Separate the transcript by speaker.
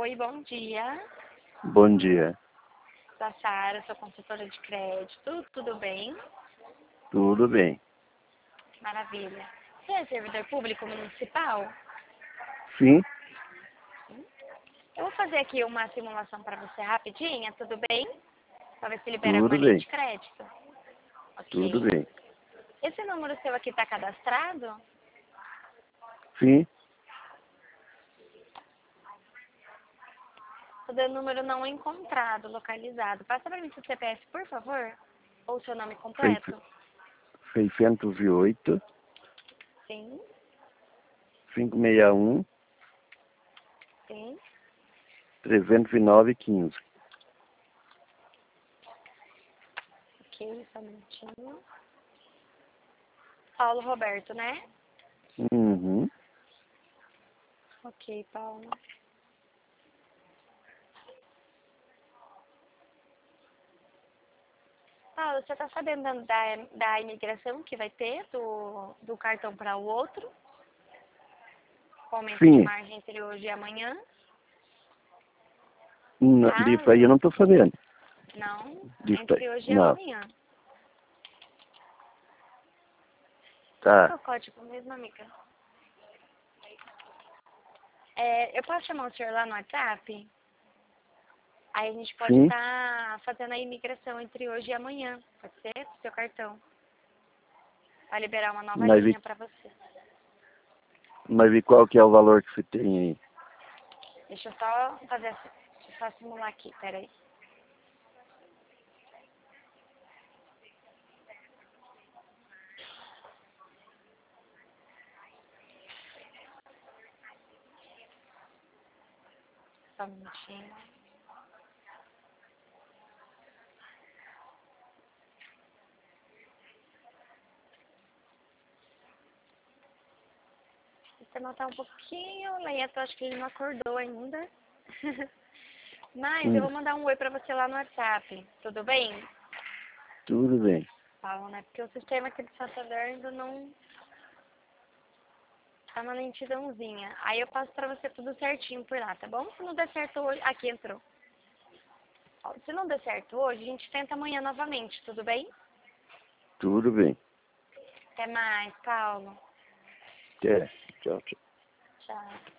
Speaker 1: Oi, bom dia.
Speaker 2: Bom dia.
Speaker 1: Sou a Sara, sou consultora de crédito. Tudo bem?
Speaker 2: Tudo bem?
Speaker 1: Maravilha. Você é servidor público municipal?
Speaker 2: Sim,
Speaker 1: Eu vou fazer aqui uma simulação para você rapidinha, tudo bem? Para ver se libera
Speaker 2: tudo
Speaker 1: alguma linha
Speaker 2: bem.
Speaker 1: de crédito.
Speaker 2: Tudo
Speaker 1: Ok.
Speaker 2: bem.
Speaker 1: Esse número seu aqui está cadastrado?
Speaker 2: Sim,
Speaker 1: Tô dando número não encontrado, localizado. Passa para mim seu CPF, por favor? Ou seu nome
Speaker 2: Seis-
Speaker 1: completo?
Speaker 2: 608
Speaker 1: Sim,
Speaker 2: 561
Speaker 1: sim.
Speaker 2: 309 15.
Speaker 1: Ok, só um minutinho. Paulo Roberto, né?
Speaker 2: Uhum.
Speaker 1: Ok, Paulo. Paulo, você está sabendo da imigração que vai ter do cartão para o outro? Com aumento de
Speaker 2: Sim,
Speaker 1: margem entre hoje e amanhã?
Speaker 2: disso aí eu não estou sabendo.
Speaker 1: Não,
Speaker 2: Disso aí.
Speaker 1: entre hoje e
Speaker 2: Não.
Speaker 1: amanhã. Qual que é
Speaker 2: Tá.
Speaker 1: o código mesmo, amiga? Eu posso chamar o senhor lá no WhatsApp? Aí a gente pode
Speaker 2: Sim,
Speaker 1: estar fazendo a imigração entre hoje e amanhã. Pode ser? Com seu cartão. Vai liberar uma nova
Speaker 2: mas
Speaker 1: linha para você.
Speaker 2: e qual que é o valor que você tem aí?
Speaker 1: Deixa eu só fazer deixa eu só simular aqui, peraí. Só um minutinho. O sistema tá um pouquinho lento, acho que ele não acordou ainda. Mas eu
Speaker 2: Hum,
Speaker 1: vou mandar um oi pra você lá no WhatsApp. Tudo bem?
Speaker 2: Tudo bem.
Speaker 1: Fala, né? Porque o sistema aqui do Santander ainda não tá na lentidãozinha. Aí eu passo pra você tudo certinho por lá, tá bom? Se não der certo hoje... Aqui entrou. Ó, se não der certo hoje, a gente tenta amanhã novamente, tudo bem?
Speaker 2: Tudo bem.
Speaker 1: Até mais, Paulo.
Speaker 2: Até. Tchau, tchau.
Speaker 1: Tchau.